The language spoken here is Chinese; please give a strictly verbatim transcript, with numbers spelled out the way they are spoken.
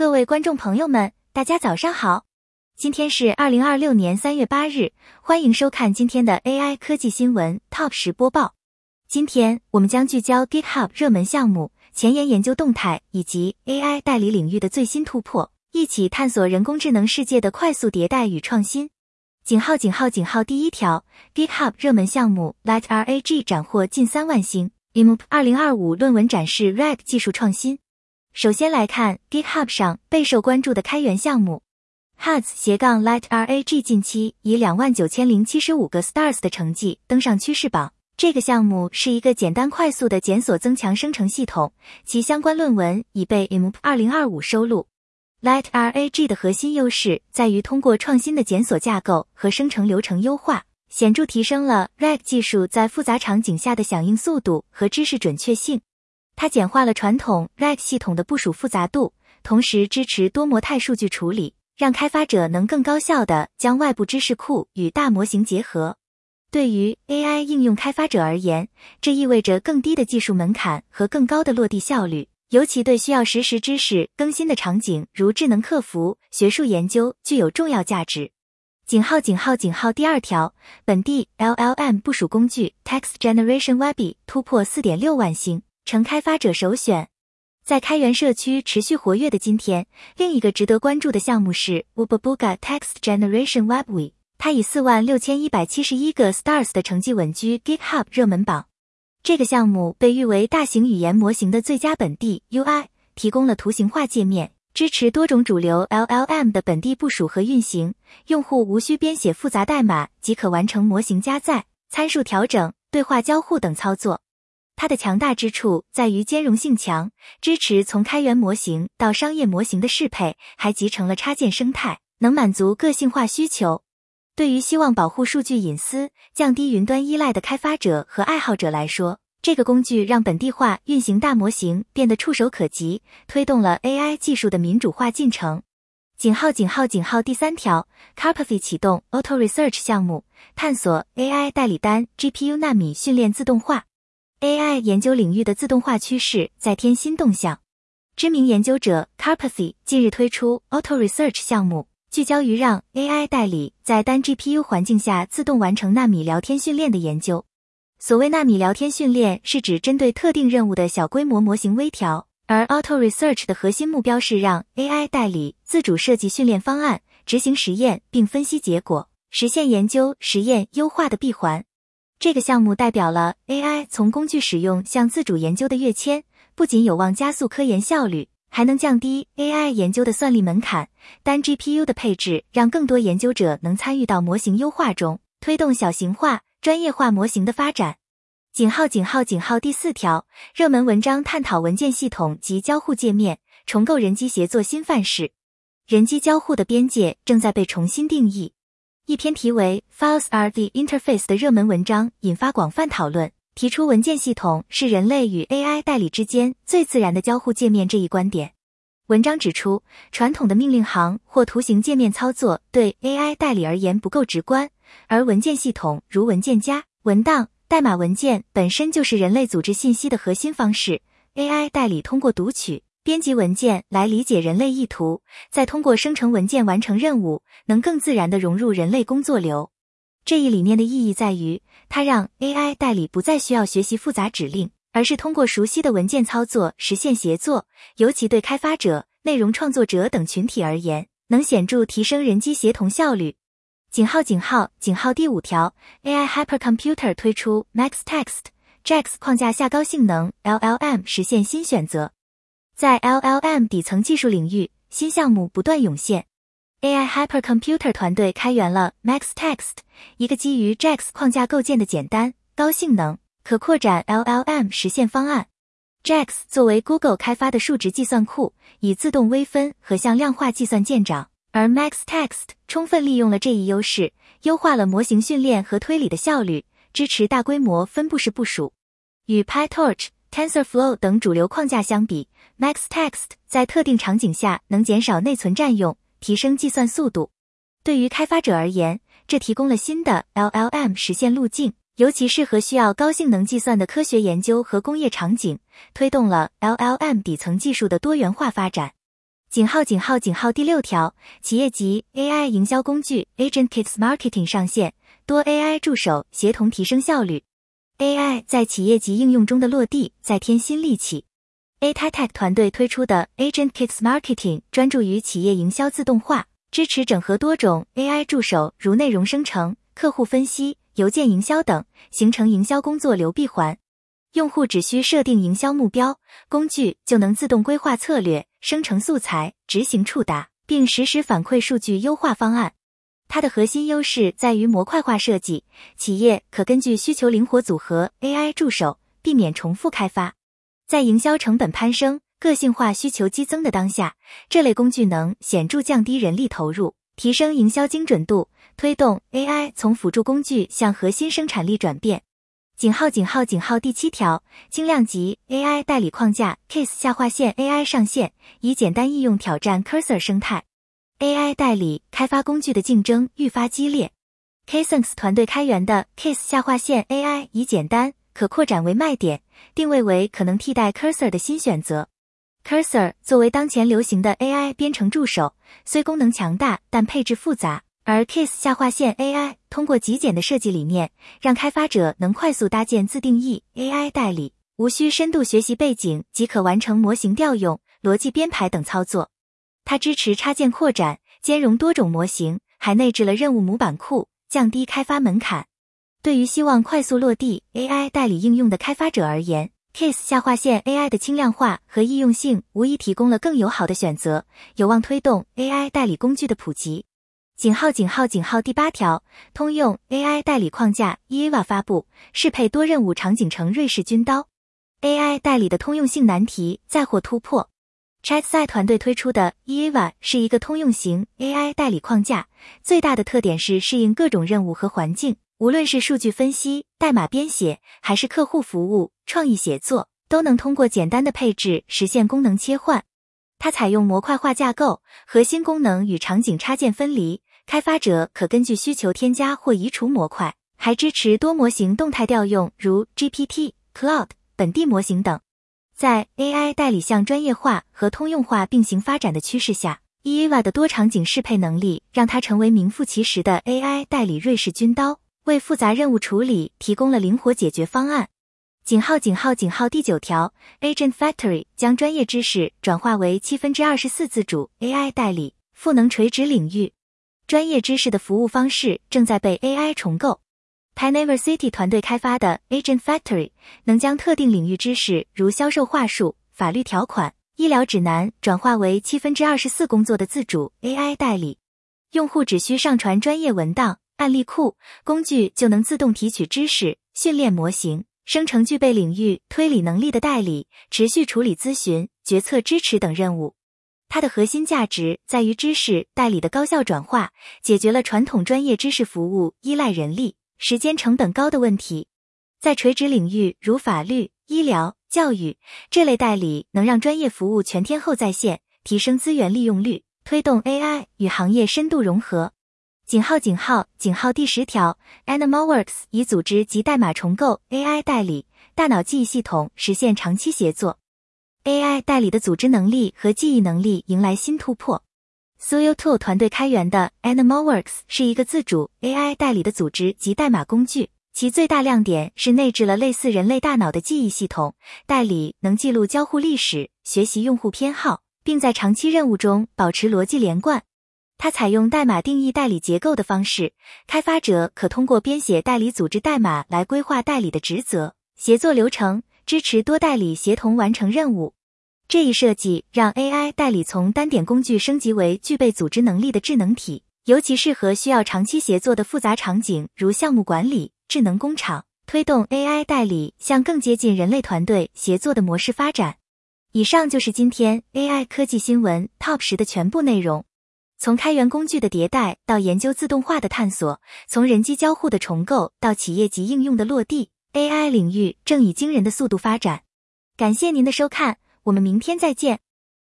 各位观众朋友们，大家早上好！今天是二零二六年三月八日，欢迎收看今天的 A I 科技新闻 Top 十播报。今天我们将聚焦 GitHub 热门项目、前沿研究动态以及 A I 代理领域的最新突破，一起探索人工智能世界的快速迭代与创新。井号井号井号第一条 ，GitHub 热门项目 LiteRAG 斩获近三万星 ，I M P 二零二五论文展示 R A G 技术创新。首先来看 GitHub 上备受关注的开源项目 Huds 斜杠 LiteRAG 近期以 两万九千零七十五 个 stars 的成绩登上趋势榜。这个项目是一个简单快速的检索增强生成系统，其相关论文已被 I M P 二零二五收录。LiteRAG 的核心优势在于通过创新的检索架构和生成流程优化，显著提升了 R A G 技术在复杂场景下的响应速度和知识准确性。它简化了传统 R A G 系统的部署复杂度，同时支持多模态数据处理，让开发者能更高效地将外部知识库与大模型结合。对于 A I 应用开发者而言，这意味着更低的技术门槛和更高的落地效率，尤其对需要实时知识更新的场景，如智能客服、学术研究具有重要价值。井号井号井号第二条，本地 L L M 部署工具 Text Generation Webby 突破 四点六万星。成开发者首选。在开源社区持续活跃的今天，另一个值得关注的项目是 Wubbabuga Text Generation Webby， 它以 四万六千一百七十一 个 stars 的成绩稳居 GitHub 热门榜。这个项目被誉为大型语言模型的最佳本地 U I， 提供了图形化界面，支持多种主流 L L M 的本地部署和运行，用户无需编写复杂代码即可完成模型加载、参数调整、对话交互等操作。它的强大之处在于兼容性强，支持从开源模型到商业模型的适配，还集成了插件生态，能满足个性化需求。对于希望保护数据隐私、降低云端依赖的开发者和爱好者来说，这个工具让本地化运行大模型变得触手可及，推动了 A I 技术的民主化进程。井号井号井号第三条 Carpathy 启动 Auto Research 项目，探索 A I 代理单 G P U 纳米训练自动化。A I 研究领域的自动化趋势在添新动向。知名研究者 Carpathy 近日推出 Auto Research 项目，聚焦于让 A I 代理在单 G P U 环境下自动完成纳米聊天训练的研究。所谓纳米聊天训练是指针对特定任务的小规模模型微调，而 Auto Research 的核心目标是让 A I 代理自主设计训练方案，执行实验并分析结果，实现研究实验优化的闭环。这个项目代表了 A I 从工具使用向自主研究的跃迁，不仅有望加速科研效率，还能降低 A I 研究的算力门槛。单 G P U 的配置让更多研究者能参与到模型优化中，推动小型化、专业化模型的发展。井号井号井号第四条，热门文章探讨文件系统及交互界面，重构人机协作新范式。人机交互的边界正在被重新定义。一篇题为 Files are the interface 的热门文章引发广泛讨论，提出文件系统是人类与 A I 代理之间最自然的交互界面这一观点。文章指出，传统的命令行或图形界面操作对 A I 代理而言不够直观，而文件系统如文件夹、文档、代码文件本身就是人类组织信息的核心方式。A I 代理通过读取编辑文件来理解人类意图，再通过生成文件完成任务，能更自然地融入人类工作流。这一理念的意义在于，它让 A I 代理不再需要学习复杂指令，而是通过熟悉的文件操作实现协作，尤其对开发者、内容创作者等群体而言，能显著提升人机协同效率。井号井号井号第五条 A I Hypercomputer 推出 MaxText J A X 框架下高性能 L L M 实现新选择。在 L L M 底层技术领域，新项目不断涌现。A I Hypercomputer 团队开源了 MaxText， 一个基于 J A X 框架构建的简单、高性能、可扩展 L L M 实现方案。J A X 作为 Google 开发的数值计算库，以自动微分和向量化计算见长，而 MaxText 充分利用了这一优势，优化了模型训练和推理的效率，支持大规模分布式部署。与 PyTorch、TensorFlow 等主流框架相比， MaxText 在特定场景下能减少内存占用，提升计算速度。对于开发者而言，这提供了新的 L L M 实现路径，尤其适合需要高性能计算的科学研究和工业场景，推动了 L L M 底层技术的多元化发展。 井号井号井号第六条，企业级 A I 营销工具 AgentKit Marketing 上线，多 A I 助手协同提升效率。A I 在企业级应用中的落地再添新利器。A T A T E C 团队推出的 AgentKit Marketing 专注于企业营销自动化，支持整合多种 A I 助手，如内容生成、客户分析、邮件营销等，形成营销工作流闭环。用户只需设定营销目标，工具就能自动规划策略、生成素材、执行触达，并实时反馈数据优化方案。它的核心优势在于模块化设计，企业可根据需求灵活组合 A I 助手，避免重复开发。在营销成本攀升、个性化需求激增的当下，这类工具能显著降低人力投入，提升营销精准度，推动 A I 从辅助工具向核心生产力转变。井号井号井号第七条，轻量级 A I 代理框架 Case 下划线 A I 上线，以简单易用挑战 Cursor 生态。A I 代理开发工具的竞争愈发激烈。Casense 团队开源的 Case 下划线 A I 以简单、可扩展为卖点，定位为可能替代 Cursor 的新选择。Cursor 作为当前流行的 A I 编程助手，虽功能强大，但配置复杂。而 Case 下划线 A I 通过极简的设计理念，让开发者能快速搭建自定义 A I 代理，无需深度学习背景即可完成模型调用、逻辑编排等操作。它支持插件扩展，兼容多种模型，还内置了任务模板库，降低开发门槛。对于希望快速落地 A I 代理应用的开发者而言， Case 下划线 A I 的轻量化和易用性无疑提供了更友好的选择，有望推动 A I 代理工具的普及。井号井号井号第八条，通用 A I 代理框架 E A V A 发布，适配多任务场景成瑞士军刀。A I 代理的通用性难题再获突破。Chatsi 团队推出的 E A V A 是一个通用型 A I 代理框架，最大的特点是适应各种任务和环境，无论是数据分析、代码编写，还是客户服务、创意写作，都能通过简单的配置实现功能切换。它采用模块化架构，核心功能与场景插件分离，开发者可根据需求添加或移除模块，还支持多模型动态调用，如 G P T、Cloud、本地模型等。在 A I 代理向专业化和通用化并行发展的趋势下， E A V A 的多场景适配能力让它成为名副其实的 A I 代理瑞士军刀，为复杂任务处理提供了灵活解决方案。井号井号井号第九条， Agent Factory 将专业知识转化为七分之二十四自主 A I 代理，赋能垂直领域。专业知识的服务方式正在被 A I 重构。Pineversity 团队开发的 Agent Factory 能将特定领域知识如销售话术、法律条款、医疗指南转化为七分之二十四工作的自主 A I 代理。用户只需上传专业文档、案例库，工具就能自动提取知识、训练模型，生成具备领域推理能力的代理，持续处理咨询、决策支持等任务。它的核心价值在于知识代理的高效转化，解决了传统专业知识服务依赖人力、时间成本高的问题。在垂直领域如法律、医疗、教育，这类代理能让专业服务全天候在线，提升资源利用率，推动 A I 与行业深度融合。井号井号井号第十条， Animalworks 以组织及代码重构 A I 代理大脑记忆系统实现长期协作。A I 代理的组织能力和记忆能力迎来新突破。Suyotool 团队开源的 Animalworks 是一个自主 A I 代理的组织及代码工具，其最大亮点是内置了类似人类大脑的记忆系统，代理能记录交互历史、学习用户偏好，并在长期任务中保持逻辑连贯。它采用代码定义代理结构的方式，开发者可通过编写代理组织代码来规划代理的职责、协作流程，支持多代理协同完成任务。这一设计让 A I 代理从单点工具升级为具备组织能力的智能体，尤其适合需要长期协作的复杂场景，如项目管理、智能工厂，推动 A I 代理向更接近人类团队协作的模式发展。以上就是今天 A I 科技新闻 Top 十的全部内容。从开源工具的迭代到研究自动化的探索，从人机交互的重构到企业级应用的落地， A I 领域正以惊人的速度发展。感谢您的收看，我们明天再见。